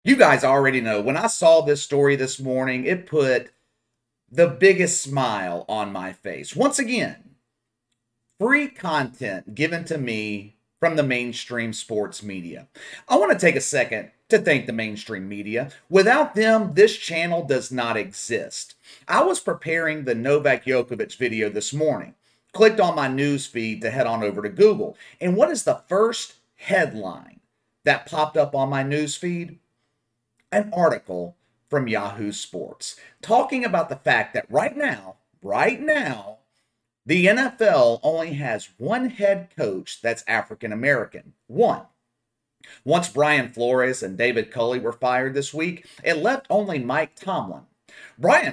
You guys already know when I saw this story this morning, it put the biggest smile on my face. Once again, free content given to me from the mainstream sports media. I want to take a second to thank the mainstream media. Without them, this channel does not exist. I was preparing the Novak Djokovic video this morning, clicked on my news feed to head on over to Google. And what is the first headline that popped up on my news feed? An article from Yahoo Sports talking about the fact that right now, the NFL only has one head coach that's African American. One. Once Brian Flores and David Culley were fired this week, it left only Mike Tomlin. Brian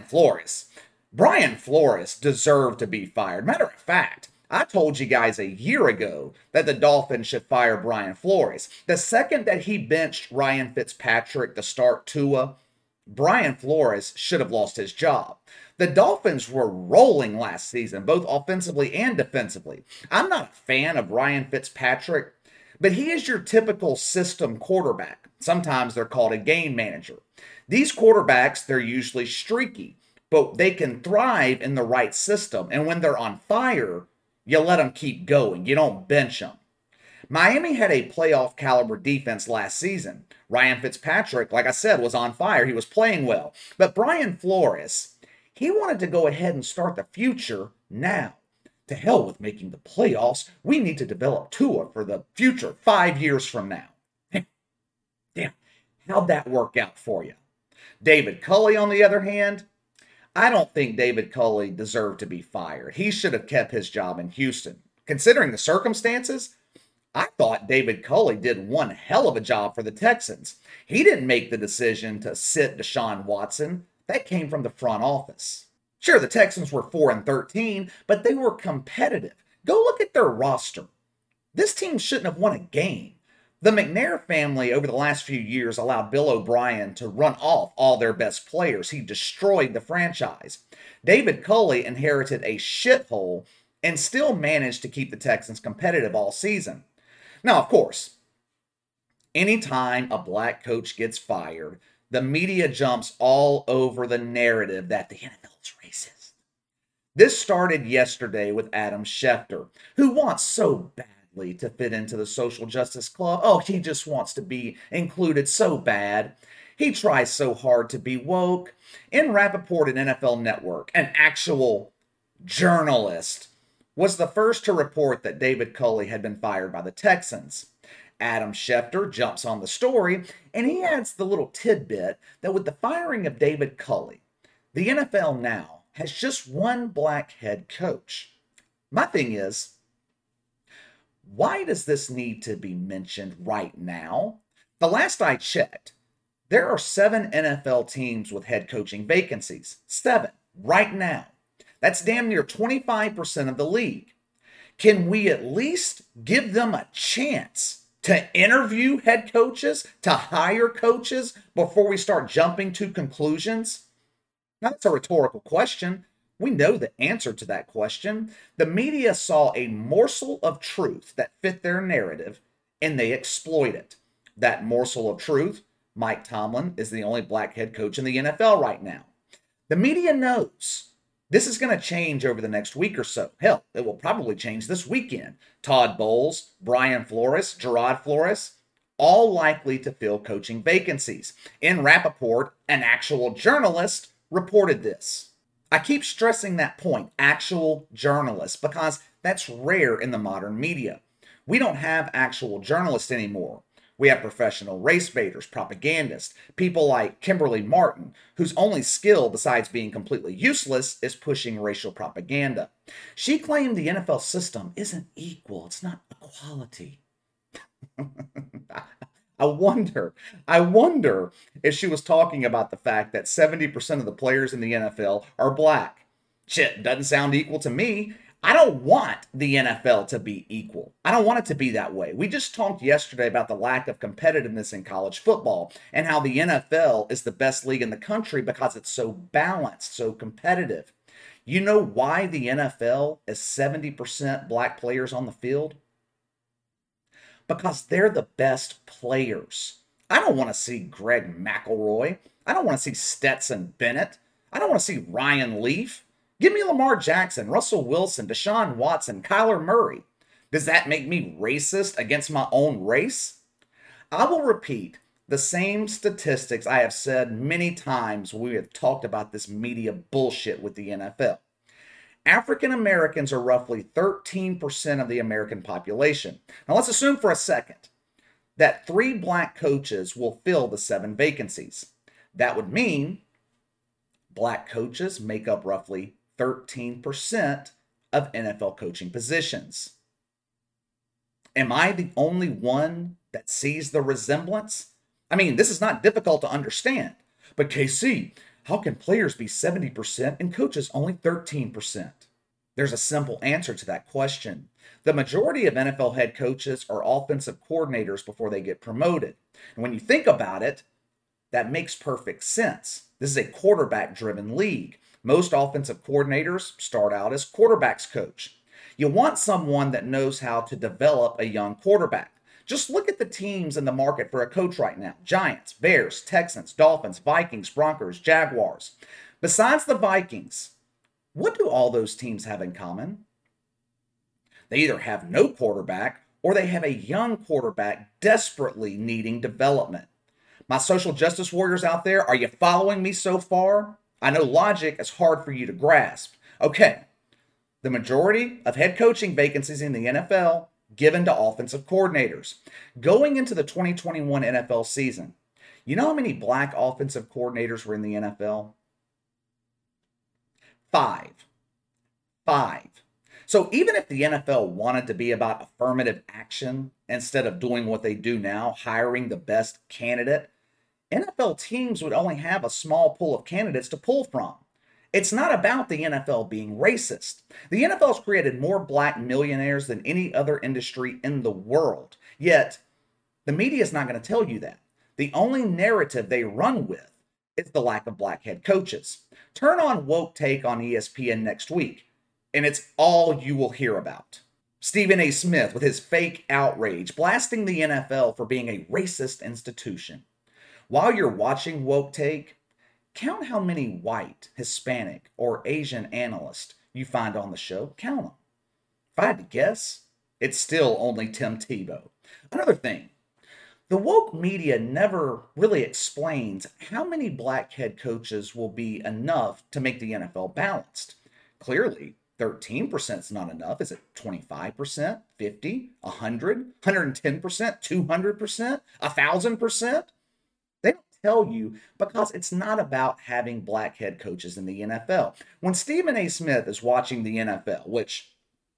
Flores deserved to be fired. Matter of fact, I told you guys a year ago that the Dolphins should fire Brian Flores. The second that he benched Ryan Fitzpatrick to start Tua, Brian Flores should have lost his job. The Dolphins were rolling last season, both offensively and defensively. I'm not a fan of Ryan Fitzpatrick, but he is your typical system quarterback. Sometimes they're called a game manager. These quarterbacks, they're usually streaky, but they can thrive in the right system. And when they're on fire, you let them keep going. You don't bench them. Miami had a playoff caliber defense last season. Ryan Fitzpatrick, like I said, was on fire. He was playing well. But Brian Flores, he wanted to go ahead and start the future now. To hell with making the playoffs. We need to develop Tua for the future 5 years from now. Damn, how'd that work out for you? David Culley, on the other hand, I don't think David Culley deserved to be fired. He should have kept his job in Houston. Considering the circumstances, I thought David Culley did one hell of a job for the Texans. He didn't make the decision to sit Deshaun Watson. That came from the front office. Sure, the Texans were 4-13, but they were competitive. Go look at their roster. This team shouldn't have won a game. The McNair family over the last few years allowed Bill O'Brien to run off all their best players. He destroyed the franchise. David Culley inherited a shithole and still managed to keep the Texans competitive all season. Now, of course, anytime a black coach gets fired, the media jumps all over the narrative that the NFL is racist. This started yesterday with Adam Schefter, who wants so badly to fit into the social justice club. Oh, he just wants to be included so bad. He tries so hard to be woke. In Rappaport and NFL Network, an actual journalist was the first to report that David Culley had been fired by the Texans. Adam Schefter jumps on the story, and he adds the little tidbit that with the firing of David Culley, the NFL now has just one black head coach. My thing is, why does this need to be mentioned right now? The last I checked, there are 7 NFL teams with head coaching vacancies. 7 right now. That's damn near 25% of the league. Can we at least give them a chance to interview head coaches, to hire coaches before we start jumping to conclusions? Now, that's a rhetorical question. We know the answer to that question. The media saw a morsel of truth that fit their narrative, and they exploit it. That morsel of truth, Mike Tomlin is the only black head coach in the NFL right now. The media knows this is going to change over the next week or so. Hell, it will probably change this weekend. Todd Bowles, Brian Flores, Gerard Flores, all likely to fill coaching vacancies. In Rappaport, an actual journalist reported this. I keep stressing that point, actual journalists, because that's rare in the modern media. We don't have actual journalists anymore. We have professional race baiters, propagandists, people like Kimberly Martin, whose only skill besides being completely useless is pushing racial propaganda. She claimed the NFL system isn't equal, it's not equality. I wonder if she was talking about the fact that 70% of the players in the NFL are black. Shit, doesn't sound equal to me. I don't want the NFL to be equal. I don't want it to be that way. We just talked yesterday about the lack of competitiveness in college football and how the NFL is the best league in the country because it's so balanced, so competitive. You know why the NFL is 70% black players on the field? Because they're the best players. I don't want to see Greg McElroy. I don't want to see Stetson Bennett. I don't want to see Ryan Leaf. Give me Lamar Jackson, Russell Wilson, Deshaun Watson, Kyler Murray. Does that make me racist against my own race? I will repeat the same statistics I have said many times when we have talked about this media bullshit with the NFL. African Americans are roughly 13% of the American population. Now let's assume for a second that 3 black coaches will fill the 7 vacancies. That would mean black coaches make up roughly 13% of NFL coaching positions. Am I the only one that sees the resemblance? I mean, this is not difficult to understand. But KC, how can players be 70% and coaches only 13%? There's a simple answer to that question. The majority of NFL head coaches are offensive coordinators before they get promoted. And when you think about it, that makes perfect sense. This is a quarterback-driven league. Most offensive coordinators start out as quarterbacks coach. You want someone that knows how to develop a young quarterback. Just look at the teams in the market for a coach right now. Giants, Bears, Texans, Dolphins, Vikings, Broncos, Jaguars. Besides the Vikings, what do all those teams have in common? They either have no quarterback or they have a young quarterback desperately needing development. My social justice warriors out there, are you following me so far? I know logic is hard for you to grasp. Okay, the majority of head coaching vacancies in the NFL given to offensive coordinators. Going into the 2021 NFL season, you know how many black offensive coordinators were in the NFL? 5. 5. So even if the NFL wanted to be about affirmative action instead of doing what they do now, hiring the best candidate, NFL teams would only have a small pool of candidates to pull from. It's not about the NFL being racist. The NFL has created more black millionaires than any other industry in the world. Yet, the media is not going to tell you that. The only narrative they run with is the lack of black head coaches. Turn on Woke Take on ESPN next week, and it's all you will hear about. Stephen A. Smith with his fake outrage, blasting the NFL for being a racist institution. While you're watching Woke Take, count how many white, Hispanic, or Asian analysts you find on the show. Count them. If I had to guess, it's still only Tim Tebow. Another thing, the woke media never really explains how many black head coaches will be enough to make the NFL balanced. Clearly, 13% is not enough. Is it 25%, 50, 100, 110%, 200%, 1,000%? They don't tell you because it's not about having black head coaches in the NFL. When Stephen A. Smith is watching the NFL, which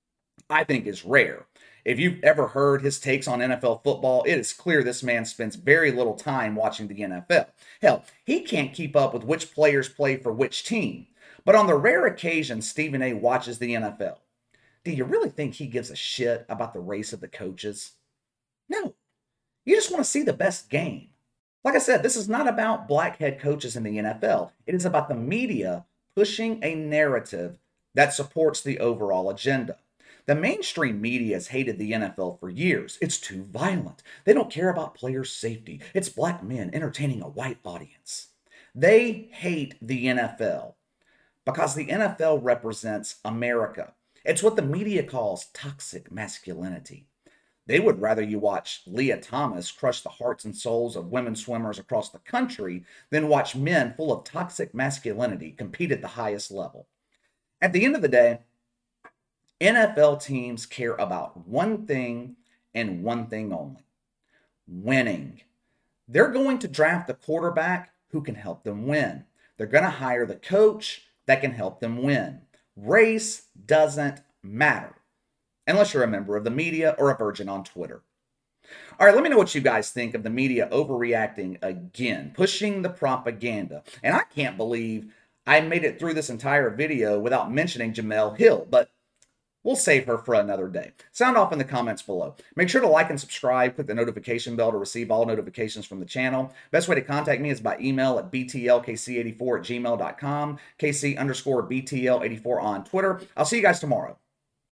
I think is rare, if you've ever heard his takes on NFL football, it is clear this man spends very little time watching the NFL. Hell, he can't keep up with which players play for which team. But on the rare occasion Stephen A. watches the NFL, do you really think he gives a shit about the race of the coaches? No. You just want to see the best game. Like I said, this is not about black head coaches in the NFL. It is about the media pushing a narrative that supports the overall agenda. The mainstream media has hated the NFL for years. It's too violent. They don't care about players' safety. It's black men entertaining a white audience. They hate the NFL because the NFL represents America. It's what the media calls toxic masculinity. They would rather you watch Leah Thomas crush the hearts and souls of women swimmers across the country than watch men full of toxic masculinity compete at the highest level. At the end of the day, NFL teams care about one thing and one thing only: winning. They're going to draft the quarterback who can help them win. They're going to hire the coach that can help them win. Race doesn't matter unless you're a member of the media or a virgin on Twitter. All right, let me know what you guys think of the media overreacting again, pushing the propaganda. And I can't believe I made it through this entire video without mentioning Jemele Hill, but we'll save her for another day. Sound off in the comments below. Make sure to like and subscribe. Click the notification bell to receive all notifications from the channel. Best way to contact me is by email at btlkc84@gmail.com, KC_BTL84 on Twitter. I'll see you guys tomorrow.